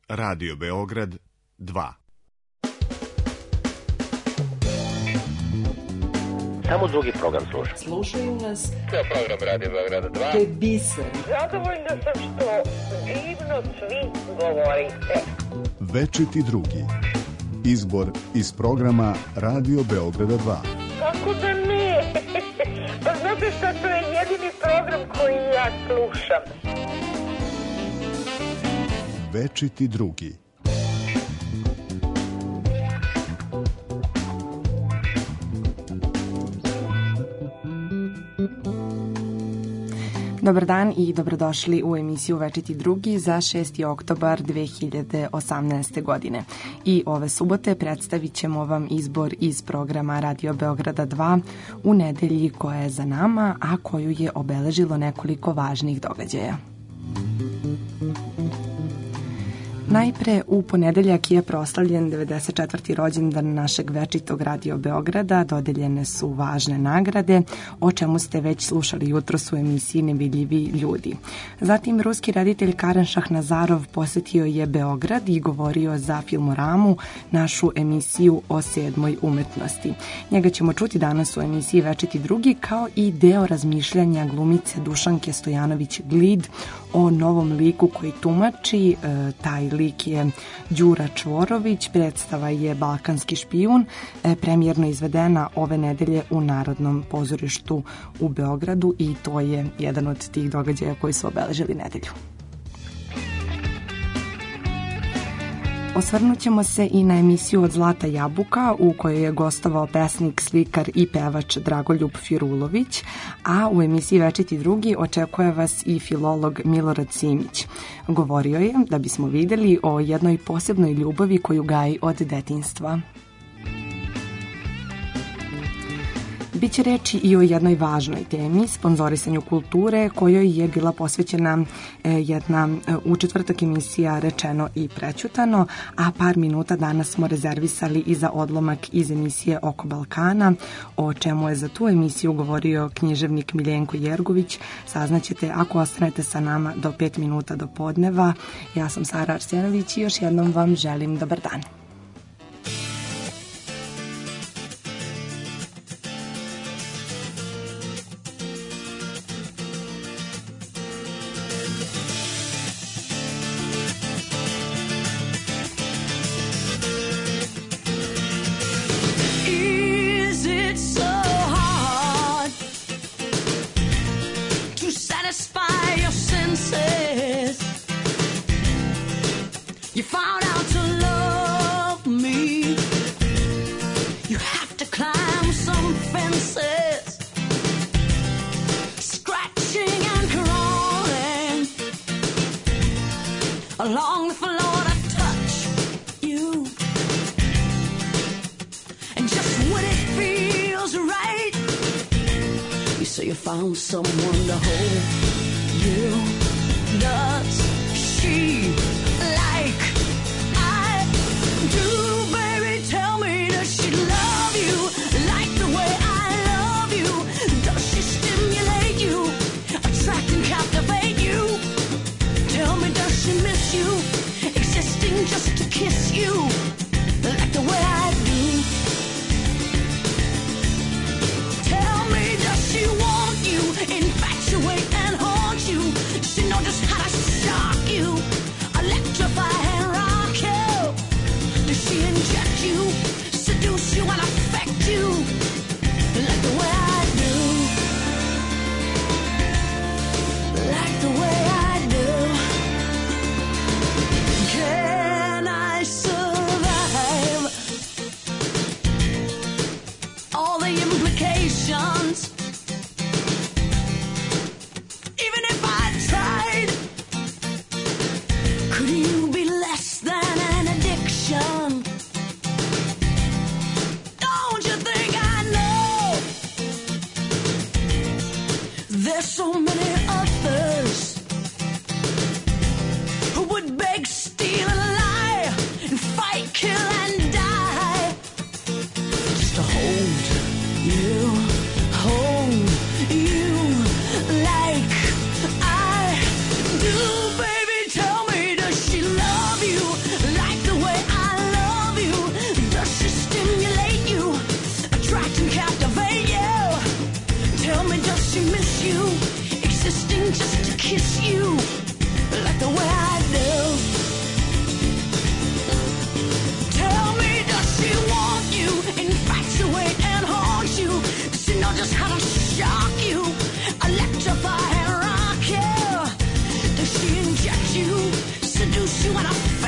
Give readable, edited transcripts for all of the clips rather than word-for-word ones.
Radio Beograd 2. Samo drugi program slušam. Slušaju nas. To je program Radio Beograd 2. To je biser. Zadovoljna sam što divno svi govorite. Večiti drugi. Izbor iz programa Radio Beograda 2. Kako da ne? Pa znate šta, to je jedini program koji ja slušam. Večiti drugi. Dobar dan i dobrodošli u emisiju Večiti drugi za 6. oktobar 2018. godine. I ove subote predstavit ćemo vam izbor iz programa Radio Beograda 2 u nedelji koja je za nama, a koju je obeležilo nekoliko važnih događaja. Najpre, u ponedeljak je proslavljen 94. rođendan našeg večitog Radio Beograda, dodeljene su važne nagrade, o čemu ste već slušali jutros u emisiji Nevidljivi ljudi. Zatim, ruski reditelj Karen Šahnazarov posetio je Beograd i govorio za Filmoramu, našu emisiju o 7. umetnosti. Njega ćemo čuti danas u emisiji Večiti drugi, kao i deo razmišljanja glumice Dušanke Stojanović-Glid o novom liku koji tumači. Taj lik je Đura Čvorović, predstava je Balkanski špijun, premijerno izvedena ove nedelje u Narodnom pozorištu u Beogradu i to je jedan od tih događaja koji su obeležili nedelju. Osvrnut ćemo se i na emisiju Od zlata jabuka u kojoj je gostovao pesnik, slikar i pevač Dragoljub Firulović, a u emisiji Večiti drugi očekuje vas i filolog Milorad Simić. Govorio je, da bismo videli, o jednoj posebnoj ljubavi koju gaji od detinjstva. Biće reči i o jednoj važnoj temi, sponzorisanju kulture, kojoj je bila posvećena jedna u četvrtak emisija Rečeno i prećutano, a par minuta danas smo rezervisali i za odlomak iz emisije Oko Balkana, o čemu je za tu emisiju govorio književnik Miljenko Jergović. Saznaćete ako ostanete sa nama do 5 minuta do podneva. Ja sam Sara Arsenović i još jednom vam želim dobar dan. Someone to hold you. Does she like I do, baby? Tell me, does she love you like the way I love you? Does she stimulate you, attract and captivate you? Tell me, does she miss you, existing just to kiss you like the way I do? Tell me, does she want you, infatuate and haunt you? Does she know just how to shock you?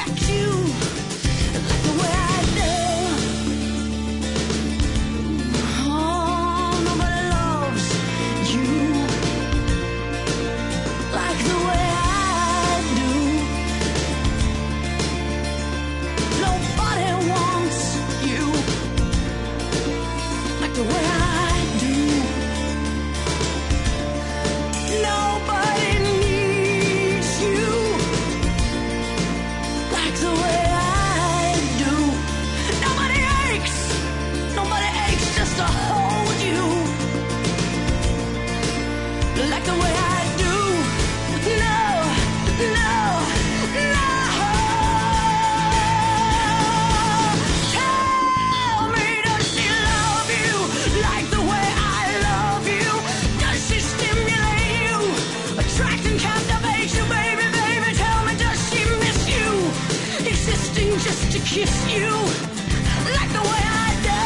like you, like the way I do. Oh, nobody loves you like the way I do. Nobody wants you like the way I do. Nobody needs you like the way I do. Nobody aches just to hold you like the way I do. No, no, no. Tell me, does she love you like the way I love you? Does she stimulate you, attract and captivate you, baby, baby? Tell me, does she miss you, existing just to kiss you like the way I do?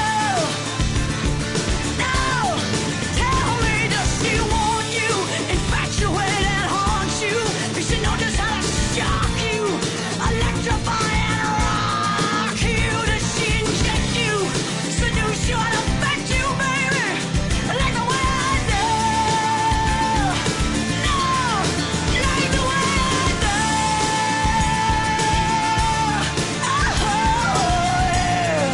No, tell me, does she want you, infatuate and haunt you? Does she know just how to shock you, electrify and rock you? Does she inject you, seduce you and affect you, baby, like the way I do? No, like the way I do. Oh, yeah.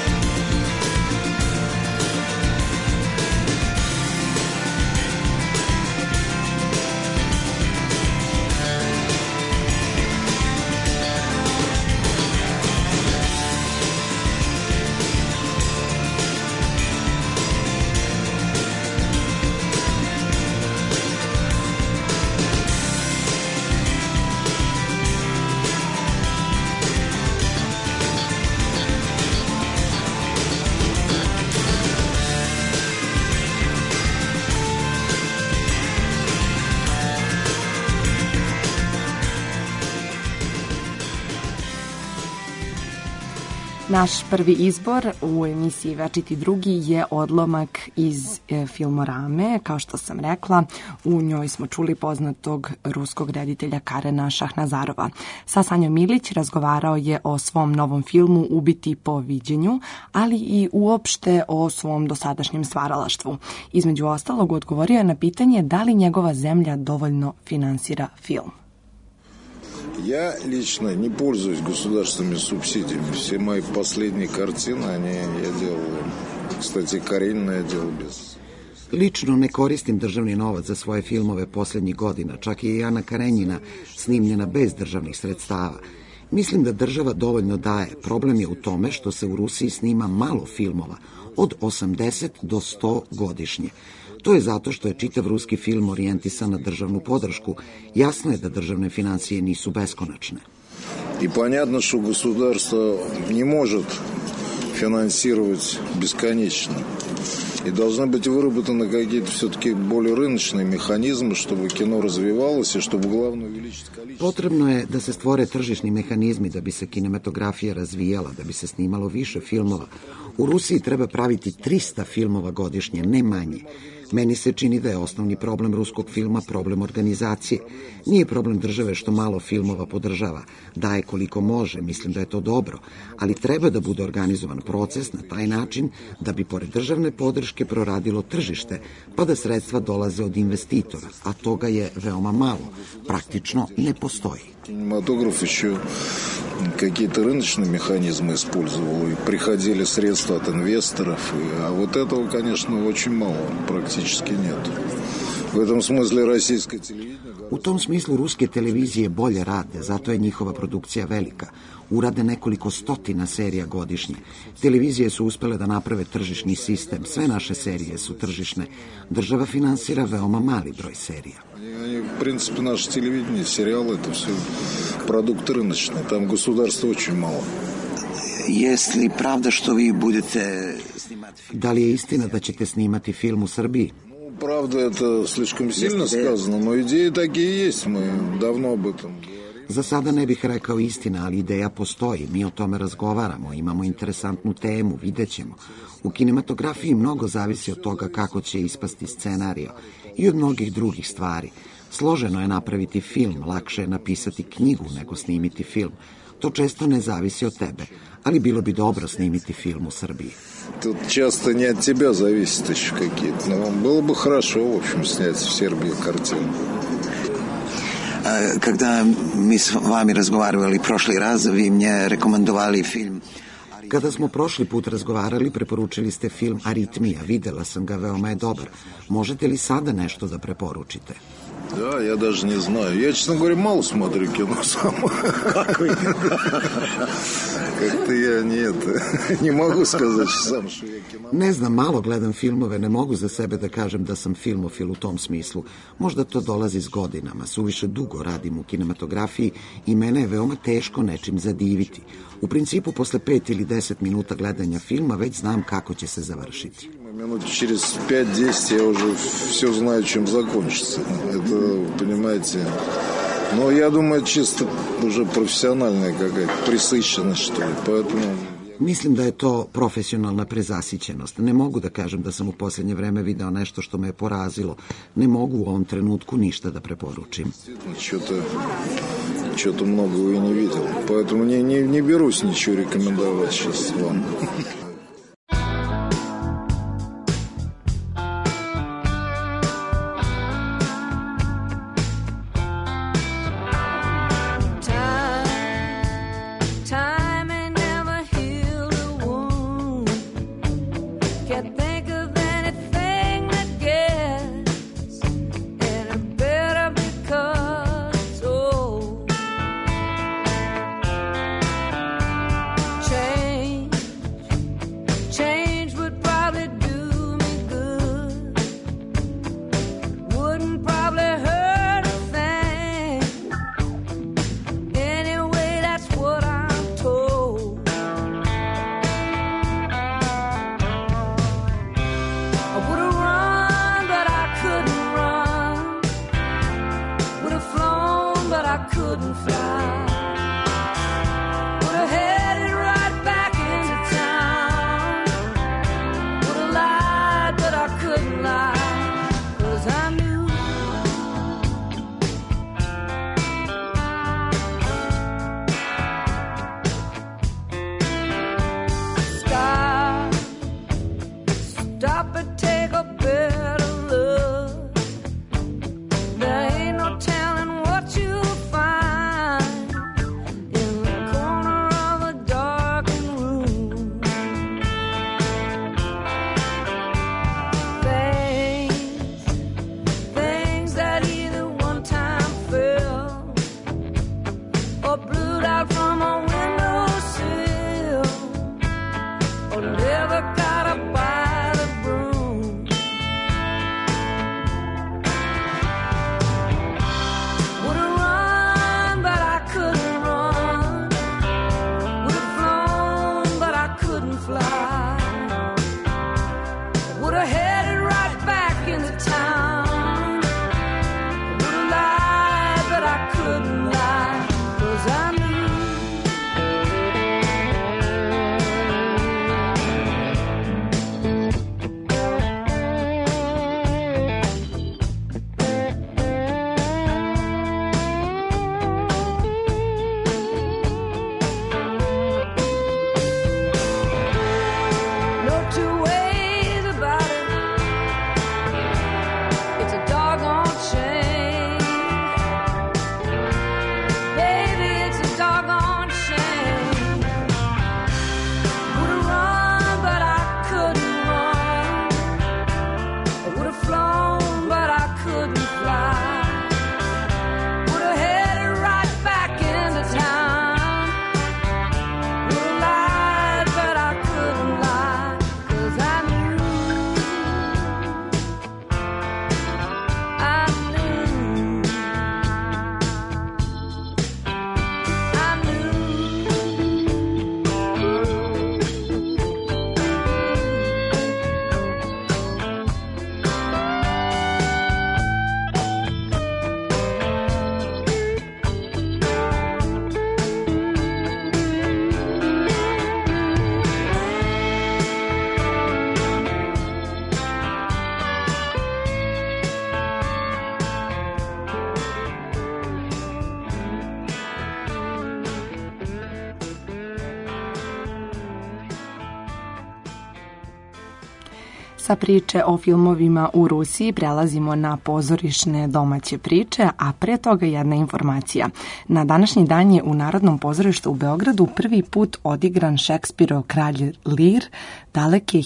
Naš prvi izbor u emisiji Večiti drugi je odlomak iz Filmorame. Kao što sam rekla, u njoj smo čuli poznatog ruskog reditelja Karena Šahnazarova. Sa Sanjom Milić razgovarao je o svom novom filmu Ubiti po viđenju, ali i uopšte o svom dosadašnjem stvaralaštvu. Između ostalog, odgovorio je na pitanje da li njegova zemlja dovoljno finansira film. Я лично не пользуюсь государственными субсидиями. Все мои последние картины, я делал, кстати, Каренина я делал без... Lično ne koristim državni novac za svoje filmove posljednjih godina, čak i Ana Karenjina snimljena bez državnih sredstava. Mislim da država dovoljno daje. Problem je u tome što se u Rusiji snima malo filmova, od 80 do 100 godišnje. To je zato što je čitav ruski film orijentisan na državnu podršku. Jasno je da državne financije nisu beskonačne. И понятно, что государство не может финансировать бесконечно. И должны быть выработаны какие-то все-таки более рыночные механизмы, чтобы кино развивалось и чтобы главное увеличить количество. Potrebno je da se stvore tržišni mehanizmi da bi se kinematografija razvijala, da bi se snimalo više filmova. U Rusiji treba praviti 300 filmova godišnje, ne manje. Meni se čini da je osnovni problem ruskog filma problem organizacije. Nije problem države što malo filmova podržava. Daje koliko može, mislim da je to dobro. Ali treba da bude organizovan proces na taj način da bi pored državne podrške proradilo tržište, pa da sredstva dolaze od investitora. A toga je veoma malo. Praktično ne postoji. Кинематограф еще какие-то рыночные механизмы использовал, и приходили средства от инвесторов, а вот этого, конечно, очень мало, практически нет. В этом смысле российское телевидение... U tom smislu ruske televizije bolje rade, zato je njihova produkcija velika. Urade nekoliko stotina serija godišnje. Televizije su uspele da naprave tržišni sistem. Sve naše serije su tržišne. Država finansira veoma mali broj serija. В принципе, наше телевидение, сериалы, это все продукты рыночные. Там государства очень мало. Если правда što vi budete snimati film? Da li je istina da ćete snimati film u Srbiji? Правда, это слишком сильно сказано, но идеи такие есть, мы давно об этом говорим. Za sada ne bih rekao istina, ali ideja postoji. Mi o tome razgovaramo, imamo interesantnu temu, vidjet ćemo. U kinematografiji mnogo zavisi od toga kako će ispasti scenario i od mnogih drugih stvari. Složeno je napraviti film, lakše je napisati knjigu nego snimiti film. To često ne zavisi od tebe, ali bilo bi dobro snimiti film u Srbiji. Тут часто не от тебя зависит еще какие-то. Но было бы хорошо, в общем, снять в Сербии картину. Когда mi s vami razgovarali prošli raz, vi мне rekomendovali film. Kada smo prošli put razgovarali, preporučili ste film Aritmija. Videla sam ga, veoma je dobar. Možete li sada nešto da preporučite? Да, я даже не знаю. Я, честно говоря, мало смотрю кино сам. Как-то я не могу сказать сам, что я кино. Ne znam, malo gledam filmove, ne mogu za sebe da kažem da sam filmofil u tom smislu. Možda to dolazi s godinama, suviše dugo radim u kinematografiji i mene je veoma teško nečim zadiviti. U principu, posle 5 ili 10 minuta gledanja filma već znam kako će se završiti. Минут через 5-10 я уже все знаю, чем закончится. Это, понимаете... Но я думаю, чисто уже профессиональная какая-то пресыщенность, что ли. Поэтому... Mislim da je to profesionalna prezasićenost. Ne mogu da kažem da sam u posljednje vreme video nešto što me je porazilo. Ne mogu u ovom trenutku ništa da preporučim. Что-то многого и не видел. Поэтому не берусь ничего рекомендовать сейчас вам. Sa priče o filmovima u Rusiji prelazimo na pozorišne domaće priče, a pre toga jedna informacija. Na današnji dan je u Narodnom pozorištu u Beogradu prvi put odigran Šekspirov Kralj Lir daleke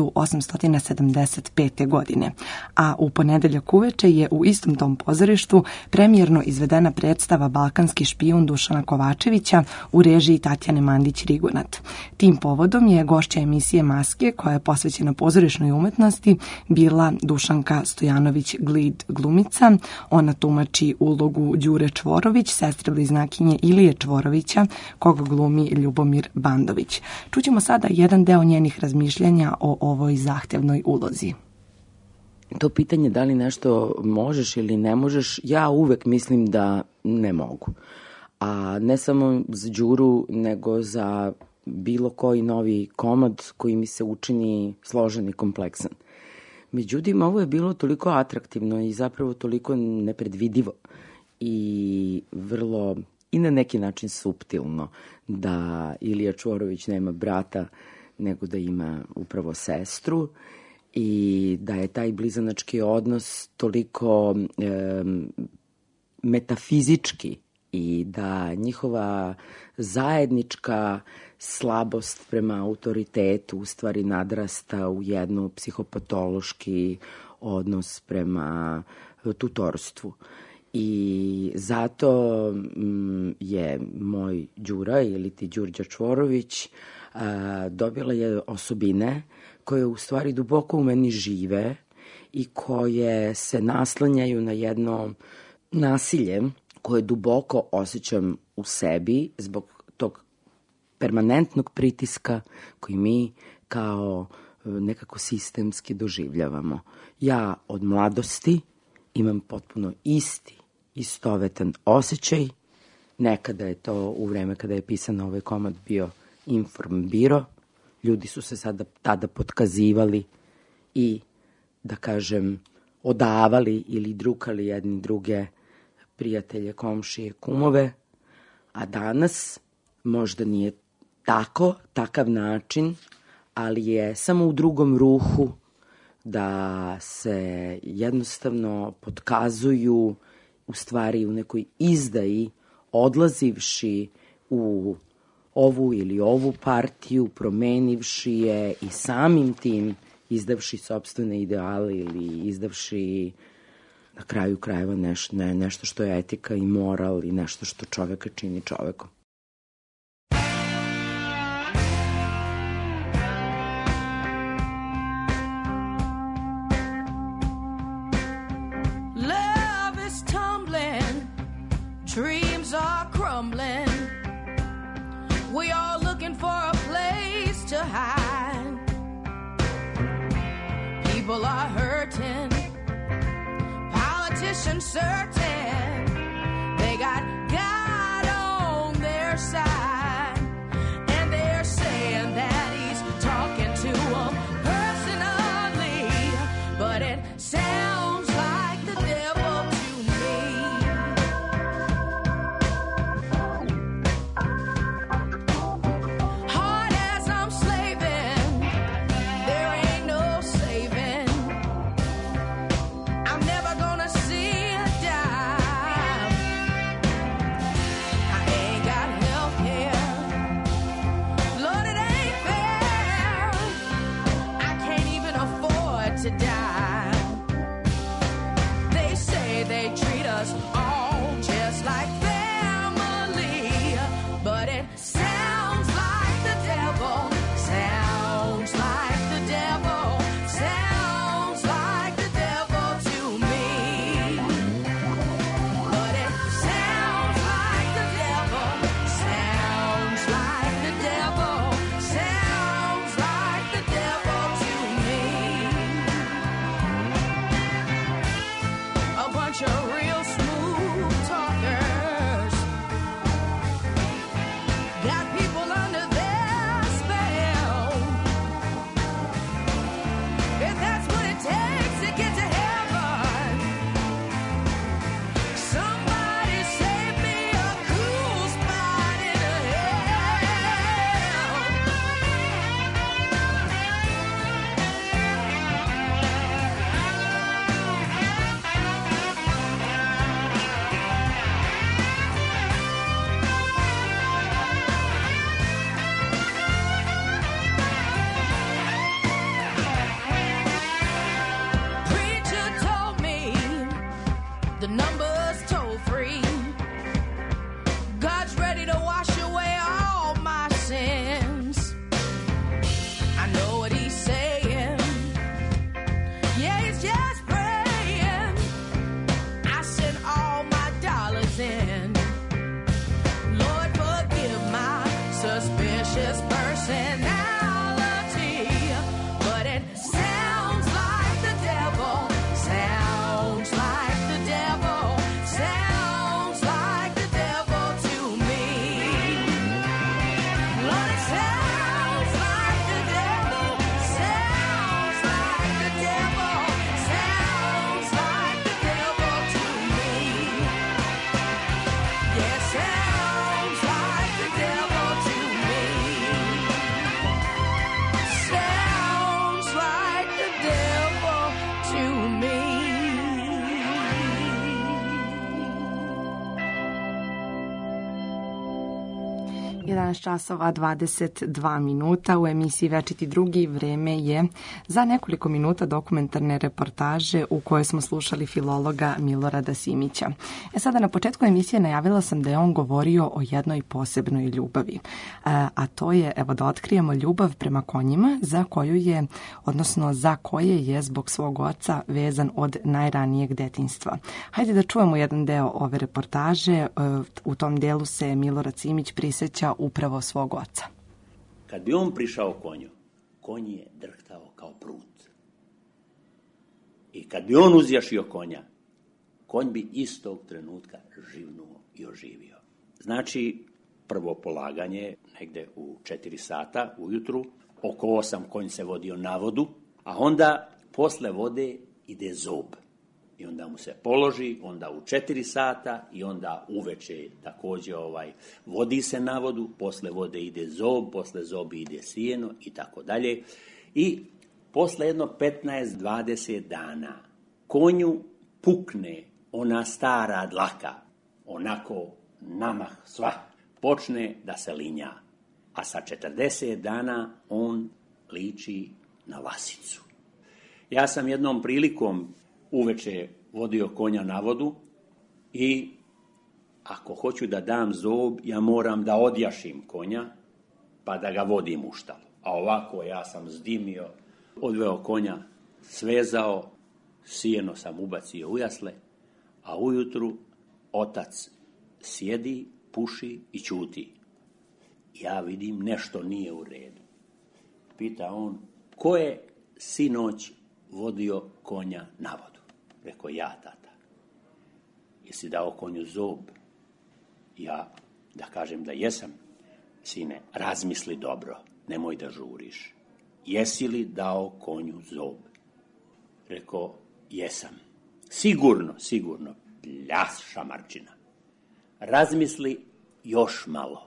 1875. godine, a u ponedeljak uveče je u istom tom pozorištu premijerno izvedena predstava Balkanski špijun Dušana Kovačevića u režiji Tatjane Mandić-Rigunat. Tim povodom je gošća emisije Maske, koja je posvećena pozorišnoj umetnosti, bila Dušanka Stojanović-Glid glumica. Ona tumači ulogu Đure Čvorović, sestre bliznakinje Ilije Čvorovića, koga glumi Ljubomir Bandović. Čućemo sada jedan deo njenih razmišljanja o ovoj zahtevnoj ulozi. To pitanje da li nešto možeš ili ne možeš, ja uvek mislim da ne mogu. A ne samo za Đuru, nego za bilo koji novi komad koji mi se učini složen i kompleksan. Međutim, ovo je bilo toliko atraktivno i zapravo toliko nepredvidivo i vrlo i na neki način suptilno da Ilija Čvorović nema brata, nego da ima upravo sestru i da je taj blizanački odnos toliko metafizički i da njihova zajednička slabost prema autoritetu u stvari nadrasta u jednu psihopatološki odnos prema tutorstvu. I zato je moj Đura ili ti Đurđa Čvorović dobila je osobine koje u stvari duboko u meni žive i koje se naslanjaju na jedno nasilje koje duboko osjećam u sebi zbog tog permanentnog pritiska koji mi kao nekako sistemski doživljavamo. Ja od mladosti imam potpuno istovetan osjećaj. Nekada je to u vreme kada je pisan ovaj komad bio Informbiro. Ljudi su se tada potkazivali i, da kažem, odavali ili drukali jedni druge prijatelje, komšije, kumove. A danas možda nije takav način, ali je samo u drugom ruhu da se jednostavno potkazuju u stvari u nekoj izdaji, odlazivši u ovu ili ovu partiju, promenivši je i samim tim izdavši sopstvene ideale ili izdavši na kraju krajeva nešto što je etika i moral i nešto što čoveka čini čovekom. Love is tumbling, dreams are crumbling. We are looking for a place to hide. People are hurting, politicians certain they got God on their side, and they're saying that he's talking to them personally, but it sounds like the devil to me. Hard as I'm slaving, there ain't no saving. I'm never gonna see a dime. I ain't got health care. vicious personality, but it sounds like the devil, sounds like the devil, sounds like the devil to me. Lord, it sounds like the devil, sounds like the devil, sounds like the devil to me. Yes, sounds like the devil to me. Sounds like the devil to me. 11 časova 22 minuta u emisiji Večiti drugi. Vreme je za nekoliko minuta dokumentarne reportaže u kojoj smo slušali filologa Milorada Simića. Sada na početku emisije najavila sam da je on govorio o jednoj posebnoj ljubavi, a to je, evo da otkrijemo, ljubav prema konjima za koju je, odnosno za koje je zbog svog oca vezan od najranijeg detinjstva. Hajde da čujemo jedan deo ove reportaže. U tom delu se Milorad Simić prisjeća upravo svog oca. Kad bi on prišao konju, konj je drhtao kao prut. I kad bi on uzjašio konja, konj bi istog trenutka živnuo i oživio. Znači, prvo polaganje negde u 4 sata ujutru, oko 8 konj se vodio na vodu, a onda posle vode ide zob. I onda mu se položi, onda u 4 sata i onda uveče takođe vodi se na vodu, posle vode ide zob, posle zobi ide sijeno i tako dalje. I posle jedno 15-20 dana konju pukne ona stara dlaka, onako namah sva, počne da se linja. A sa 40 dana on liči na lasicu. Ja sam jednom prilikom uveče vodio konja na vodu i ako hoću da dam zob, ja moram da odjašim konja pa da ga vodim u štalu. A ovako ja sam zdimio, odveo konja, svezao, sijeno sam ubacio u jasle, a ujutru otac sjedi, puši i ćuti. Ja vidim nešto nije u redu. Pita on, ko je sinoć vodio konja na vodu? Rekao, ja, tata. Jesi dao konju zob? Ja da kažem da jesam. Sine, razmisli dobro, nemoj da žuriš. Jesi li dao konju zob? Rekao, jesam. Sigurno, sigurno. Pljas, šamarčina. Razmisli još malo.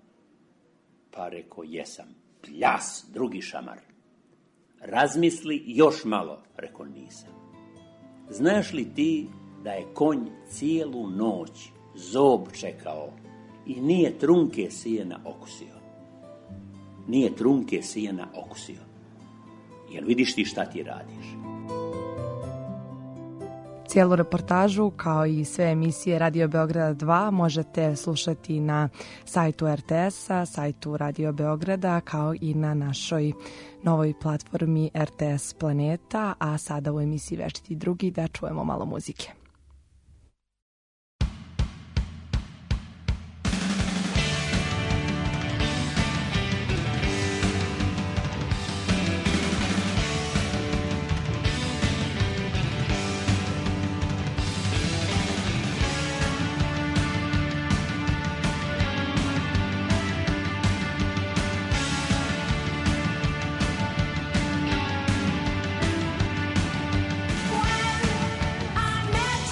Pa rekao, jesam. Pljas, drugi šamar. Razmisli još malo. Rekao, nisam. Znaš li ti da je konj cijelu noć zob čekao i nije trunke sijena okusio? Nije trunke sijena okusio. Jel vidiš ti šta ti radiš? Cijelu reportažu, kao i sve emisije Radio Beograda 2, možete slušati na sajtu RTS-a, sajtu Radio Beograda, kao i na našoj novoj platformi RTS Planeta, a sada u emisiji Večiti drugi da čujemo malo muzike. I met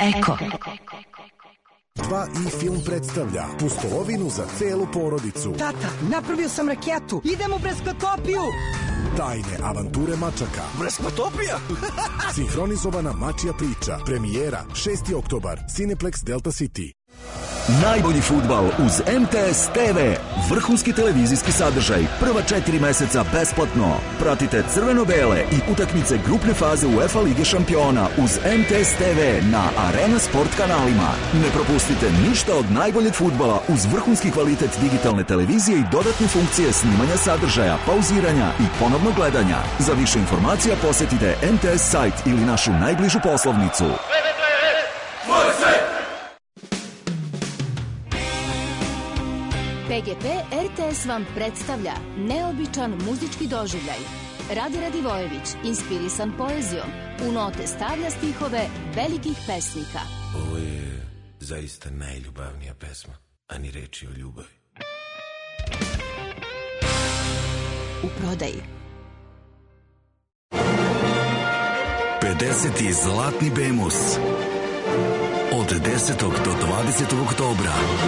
Eko. 2i film predstavlja pustolovinu za celu porodicu. Tata, napravio sam raketu. Idemo u Breskotopiju. Tajne avanture mačaka. Breskotopija? Sinhronizovana mačija priča. Premijera 6. oktobar. Cineplex Delta City. Najbolji fudbal uz MTS TV. Vrhunski televizijski sadržaj. Prva 4 meseca besplatno. Pratite crveno-bele i utakmice grupne faze UEFA Lige šampiona uz MTS TV na Arena Sport kanalima. Ne propustite ništa od najboljeg fudbala uz vrhunski kvalitet digitalne televizije i dodatne funkcije snimanja sadržaja, pauziranja i ponovnog gledanja. Za više informacija posetite MTS sajt ili našu najbližu poslovnicu. PGP RTS vam predstavlja neobičan muzički doživljaj. Rade Radivojević, inspirisan poezijom, u note stavlja stihove velikih pesnika. Ovo je zaista najljubavnija pesma, a ni reči o ljubavi. U prodaji. 50. Zlatni Bemus od 10. do 20. oktobra.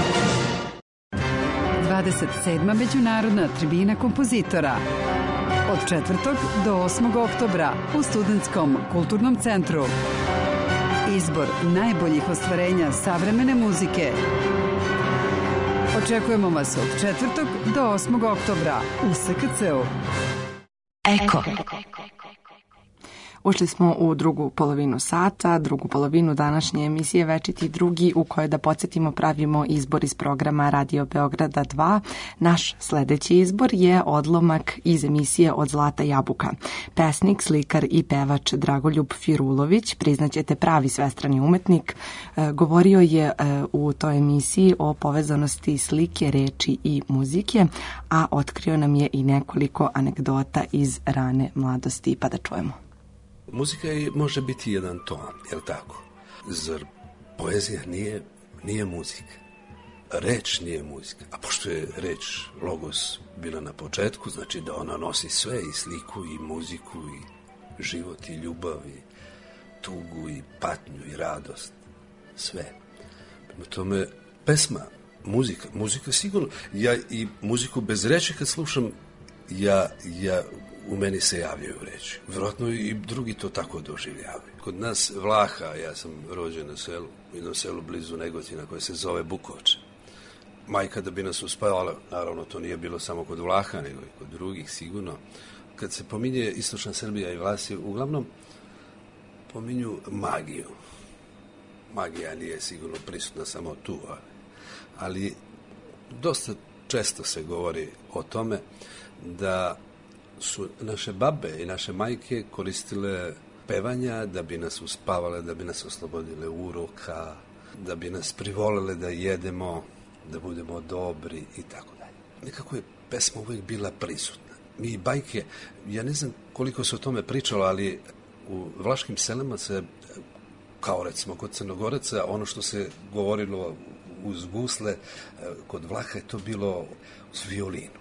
27. međunarodna tribina kompozitora od 4. do 8. oktobra u Studentskom kulturnom centru. Izbor najboljih ostvarenja savremene muzike. Očekujemo vas od 4. do 8. oktobra u SKC-u. Eko. Ušli smo u drugu polovinu sata, drugu polovinu današnje emisije Večiti drugi, u kojoj, da podsjetimo, pravimo izbor iz programa Radio Beograda 2. Naš sledeći izbor je odlomak iz emisije Od zlata jabuka. Pesnik, slikar i pevač Dragoljub Firulović, priznaćete pravi svestrani umetnik, govorio je u toj emisiji o povezanosti slike, reči i muzike, a otkrio nam je i nekoliko anegdota iz rane mladosti, pa da čujemo. Muzika može biti jedan ton, je li tako? Zar poezija nije muzika? Reč nije muzika. A pošto je reč logos bila na početku, znači da ona nosi sve, i sliku, i muziku, i život, i ljubav, i tugu, i patnju, i radost. Sve. Prema tome, pesma, muzika sigurno. Ja i muziku bez reči kad slušam, u meni se javljaju reči. Vjerojatno i drugi to tako doživljavaju. Kod nas Vlaha, ja sam rođen na selu, u jednom selu blizu Negotina koje se zove Bukovče. Majka da bi nas uspavala, naravno to nije bilo samo kod Vlaha, nego i kod drugih sigurno. Kad se pominje istočna Srbija i Vlasi, uglavnom pominju magiju. Magija nije sigurno prisutna samo tu, ali dosta često se govori o tome da su naše babe i naše majke koristile pevanja da bi nas uspavale, da bi nas oslobodile uroka, da bi nas privolele da jedemo, da budemo dobri i tako dalje. Nekako je pesma uvijek bila prisutna. Mi i bajke, ja ne znam koliko se o tome pričalo, ali u vlaškim selima se, kao recimo kod Crnogoreca, ono što se govorilo uz gusle, kod Vlaha je to bilo uz violinu.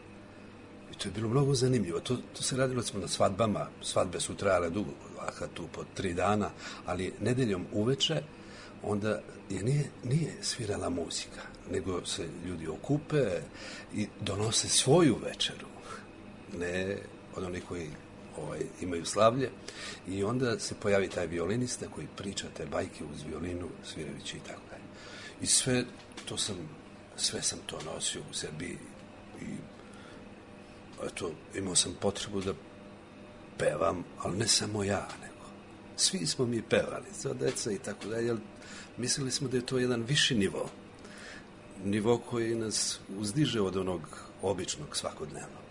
I to je bilo mnogo zanimljivo. To se radilo recimo na svadbama. Svadbe su trajale dugo, Vlaha tu po 3 dana, ali nedeljom uveče onda nije svirala muzika, nego se ljudi okupe i donose svoju večeru. Ne od onih koji imaju slavlje. I onda se pojavi taj violinista koji priča te bajke uz violinu, svirajući i tako dalje. I sve sam to nosio u sebi i eto, imao sam potrebu da pevam, ali ne samo ja, nego svi smo mi pevali, sva deca i tako dalje, jer mislili smo da je to jedan viši nivo koji nas uzdiže od onog običnog svakodnevnog.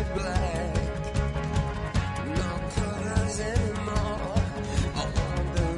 Anymore. I wonder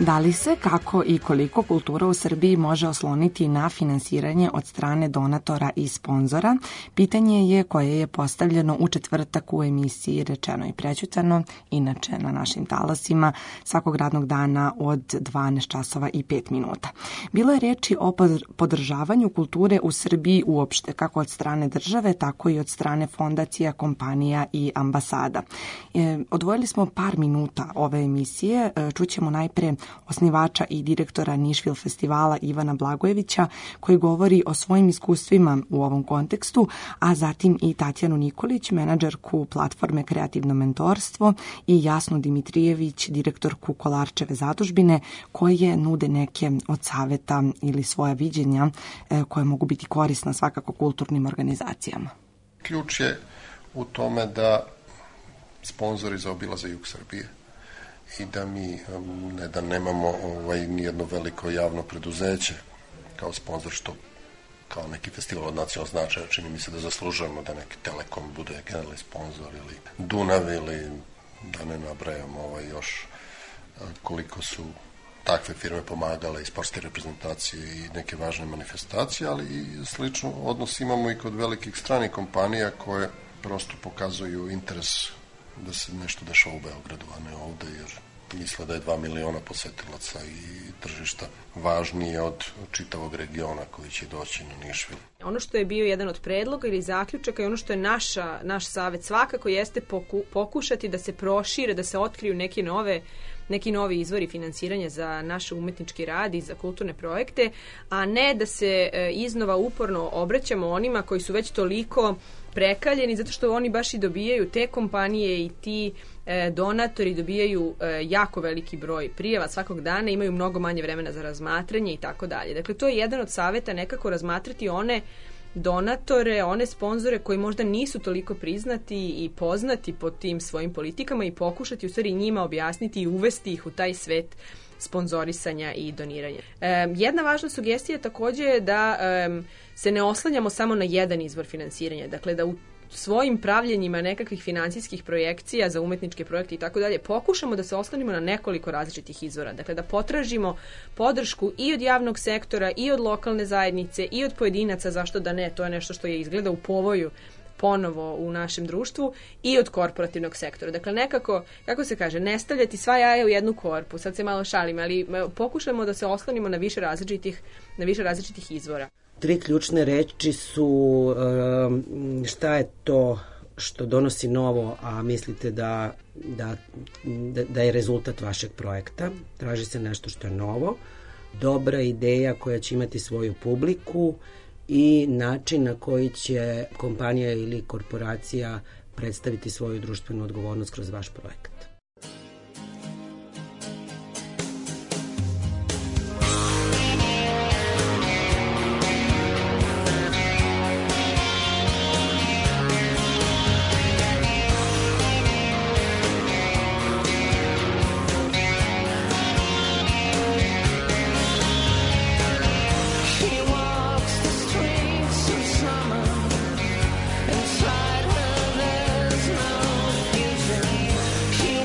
Da li se, kako i koliko kultura u Srbiji može osloniti na finansiranje od strane donatora i sponzora? Pitanje je koje je postavljeno u četvrtak u emisiji Rečeno i prećutano, inače na našim talasima, svakog radnog dana od 12 časova i 5 minuta. Bilo je reči o podržavanju kulture u Srbiji uopšte, kako od strane države, tako i od strane fondacija, kompanija i ambasada. Odvojili smo par minuta ove emisije. Čućemo najpre osnivača i direktora Nišfil festivala Ivana Blagojevića, koji govori o svojim iskustvima u ovom kontekstu, a zatim i Tatjanu Nikolić, menadžerku platforme Kreativno mentorstvo, i Jasnu Dimitrijević, direktorku Kolarčeve zadužbine, koje nude neke od saveta ili svoja viđenja koje mogu biti korisna svakako kulturnim organizacijama. Ključ je u tome da sponzori zaobilaze jug Srbije i da mi ne da nemamo nijedno veliko javno preduzeće kao sponzor, što kao neki festival od nacionalnog značaja čini mi se da zaslužujemo da neki Telekom bude generalni sponzor ili Dunav ili da ne nabrajam još koliko su takve firme pomagale i sportske reprezentacije i neke važne manifestacije, ali i slično odnos imamo i kod velikih stranih kompanija koje prosto pokazuju interes da se nešto dešava u Beogradu, a ne ovde, jer misle da je 2 miliona posetilaca i tržišta važnije od čitavog regiona koji će doći na Nišvil. Ono što je bio jedan od predloga ili zaključaka i ono što je naš savet svakako jeste pokušati da se prošire, da se otkriju neki novi izvori finansiranja za naš umetnički rad i za kulturne projekte, a ne da se iznova uporno obraćamo onima koji su već toliko prekaljeni, zato što oni baš i dobijaju, te kompanije i ti donatori dobijaju jako veliki broj prijava svakog dana, imaju mnogo manje vremena za razmatranje i tako dalje. Dakle, to je jedan od saveta, nekako razmatrati one donatore, one sponzore koji možda nisu toliko priznati i poznati po tim svojim politikama i pokušati u stvari njima objasniti i uvesti ih u taj svet sponzorisanja i doniranja. Jedna važna sugestija je također da se ne oslanjamo samo na jedan izvor finansiranja, dakle da u svojim pravljenjima nekakvih financijskih projekcija za umetničke projekte i tako dalje pokušamo da se oslonimo na nekoliko različitih izvora, dakle da potražimo podršku i od javnog sektora i od lokalne zajednice i od pojedinaca, zašto da ne, to je nešto što je izgleda u povoju ponovo u našem društvu, i od korporativnog sektora. Dakle, nekako, kako se kaže, ne stavljati sva jaja u jednu korpu, sad se malo šalim, ali pokušamo da se oslonimo na više različitih izvora. 3 ključne reči su šta je to što donosi novo, a mislite da je rezultat vašeg projekta. Traži se nešto što je novo, dobra ideja koja će imati svoju publiku i način na koji će kompanija ili korporacija predstaviti svoju društvenu odgovornost kroz vaš projekat. Inside her there's no future.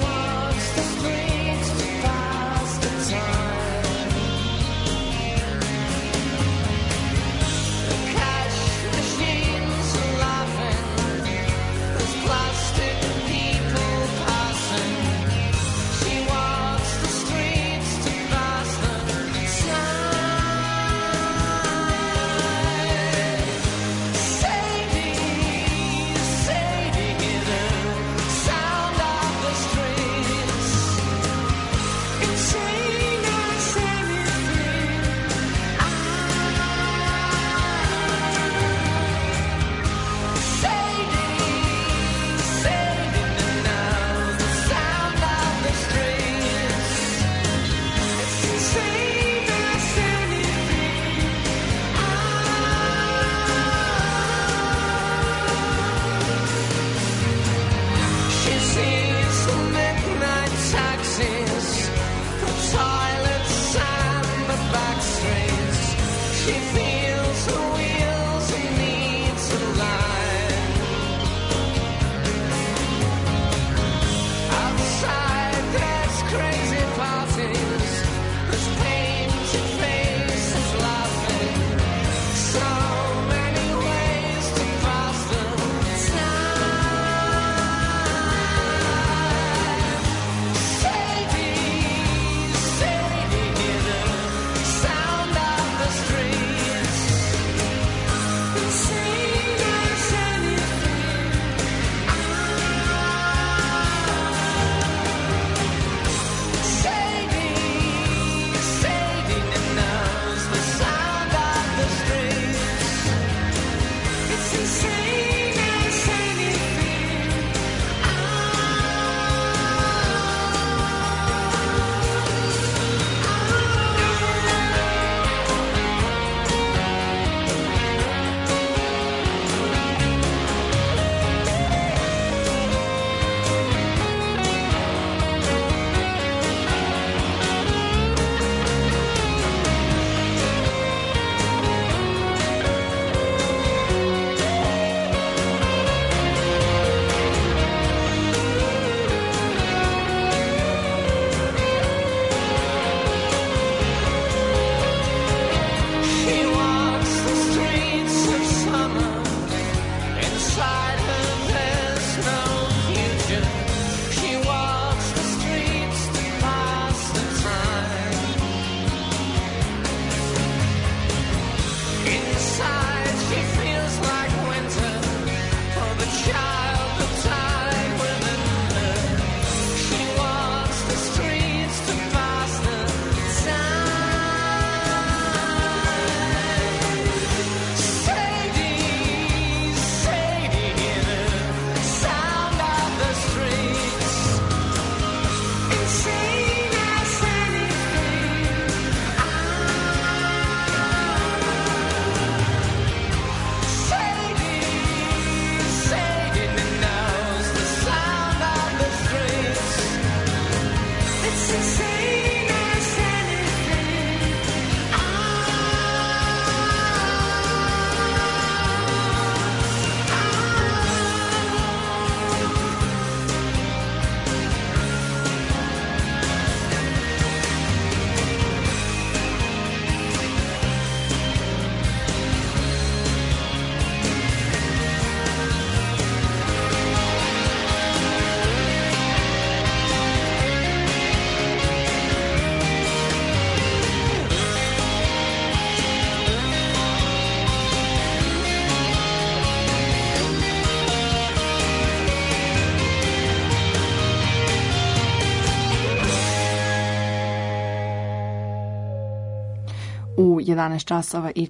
U 11 časova i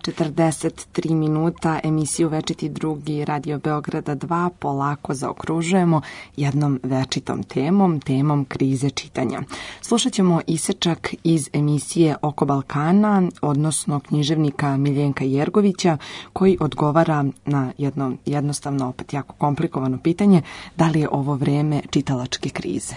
43 minuta emisiju Večiti drugi Radio Beograda 2 polako zaokružujemo jednom večitom temom krize čitanja. Slušat ćemo isečak iz emisije Oko Balkana, odnosno književnika Miljenka Jergovića, koji odgovara na jedno jednostavno, opet jako komplikovano pitanje, da li je ovo vreme čitalačke krize.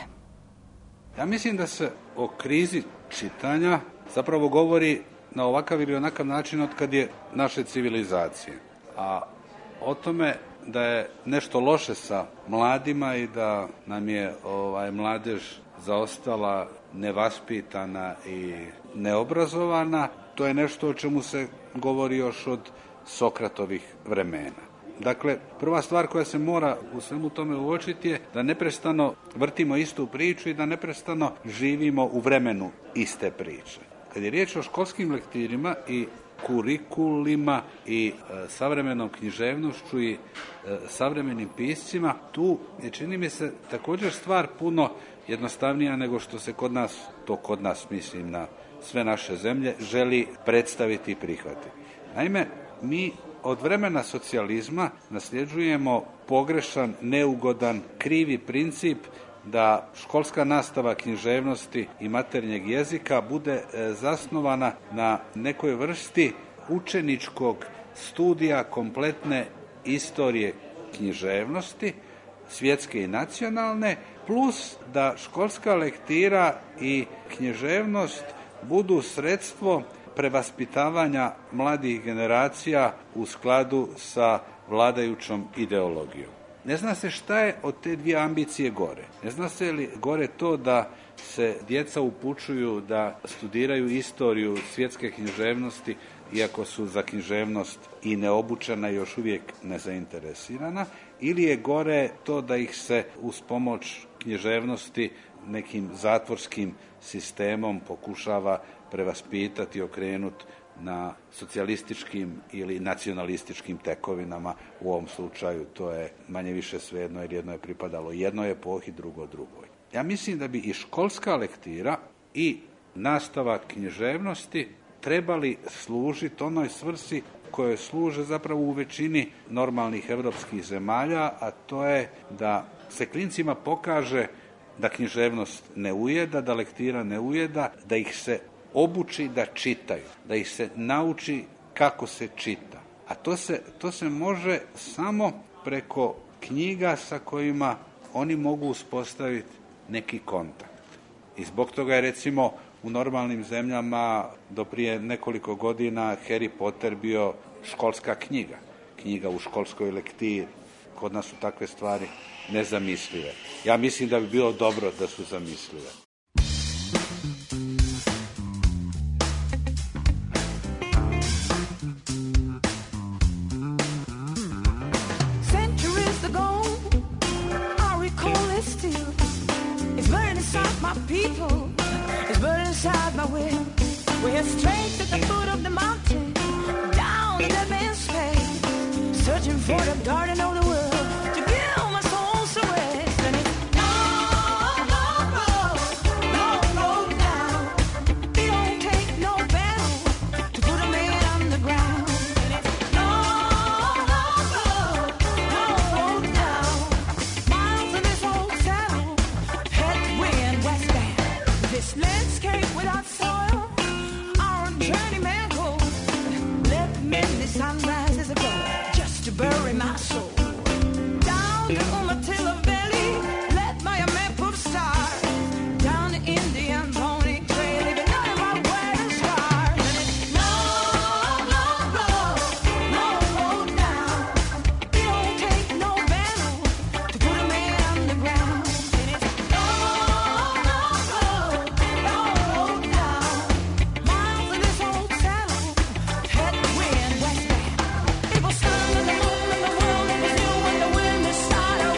Ja mislim da se o krizi čitanja zapravo govori na ovakav ili onakav način od kad je naše civilizacije. A o tome da je nešto loše sa mladima i da nam je mladež zaostala, nevaspitana i neobrazovana, to je nešto o čemu se govori još od Sokratovih vremena. Dakle, prva stvar koja se mora u svemu tome uočiti je da neprestano vrtimo istu priču i da neprestano živimo u vremenu iste priče. Kad je riječ o školskim lektirima i kurikulima i savremenom književnošću i savremenim piscima, tu je, čini mi se, također stvar puno jednostavnija nego što se kod nas mislim na sve naše zemlje, želi predstaviti i prihvatiti. Naime, mi od vremena socijalizma nasljeđujemo pogrešan, neugodan, krivi princip da školska nastava književnosti i maternjeg jezika bude zasnovana na nekoj vrsti učeničkog studija kompletne istorije književnosti, svjetske i nacionalne, plus da školska lektira i književnost budu sredstvo prevaspitavanja mladih generacija u skladu sa vladajućom ideologijom. Ne zna se šta je od te dvije ambicije gore. Ne zna se li gore to da se djeca upućuju da studiraju istoriju svjetske književnosti, iako su za književnost i neobučena i još uvijek nezainteresirana, ili je gore to da ih se uz pomoć književnosti nekim zatvorskim sistemom pokušava prevaspitati, okrenuti na socijalističkim ili nacionalističkim tekovinama. U ovom slučaju to je manje više svejedno, jer jedno je pripadalo jednoj epohi, drugo drugoj. Ja mislim da bi i školska lektira i nastava književnosti trebali služiti onoj svrsi koje služe zapravo u većini normalnih europskih zemalja, a to je da se klincima pokaže da književnost ne ujeda, da lektira ne ujeda, da ih se obuči da čitaju, da ih se nauči kako se čita. A to se može samo preko knjiga sa kojima oni mogu uspostaviti neki kontakt. I zbog toga je, recimo, u normalnim zemljama do prije nekoliko godina Harry Potter bio školska knjiga u školskoj lektiri. Kod nas su takve stvari nezamislive. Ja mislim da bi bilo dobro da su zamislive. My people is burning inside my will. We're straight at the foot of the mountain, down in the man's face, searching for the garden of the world to give my soul some rest. And it's long, long road down. It don't take no battle to put a man on the ground. And it's long, long road down. Miles in this old saddle, headwind west end. This landscape without soil, our journey man goes. Let midnight sunrises ago, just to bury my soul. Down to Umatilla Valley, let my man put a star. Down the Indian pony trail, leaving none of my wedding scars. And it's long, long road down. It don't take no battle to put a man on the ground. And it's long, long road down. Miles in this old saddle, headwind west end. It was sun and the moon and the world, it was new when the wind started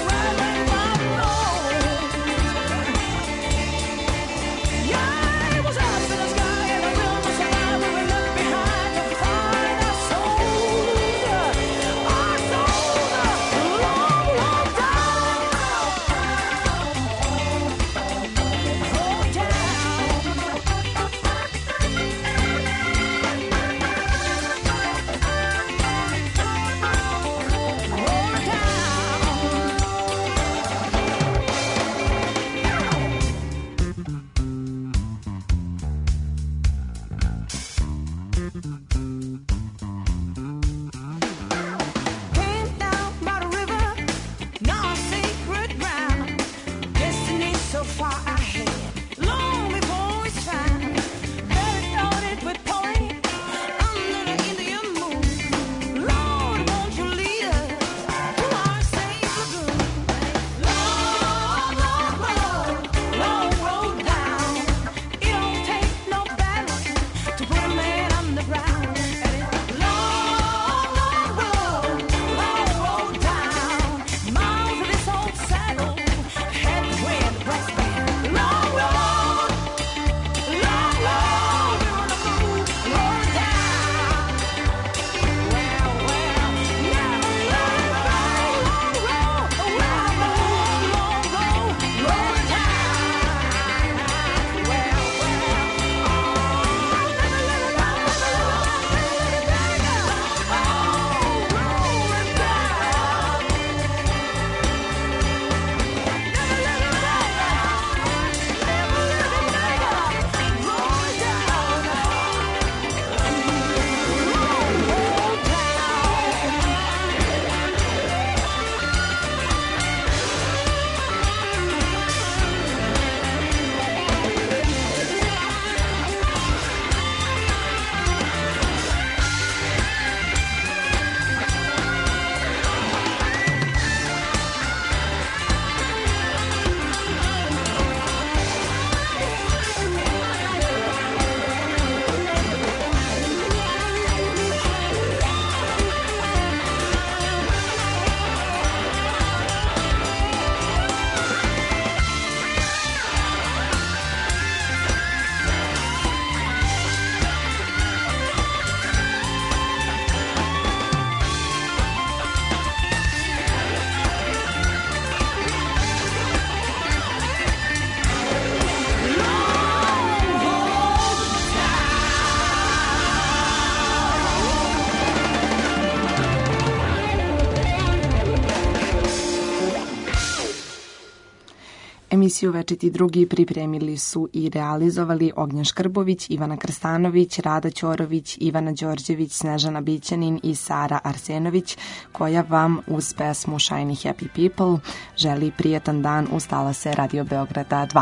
Emisiju Večiti drugi pripremili su i realizovali Ognjen Škrbović, Ivana Krstanović, Rada Ćorović, Ivana Đorđević, Snežana Bićanin i Sara Arsenović, koja vam uz pesmu Shiny Happy People želi prijetan dan uz talase Radio Beograda 2.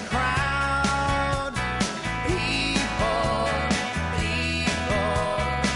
People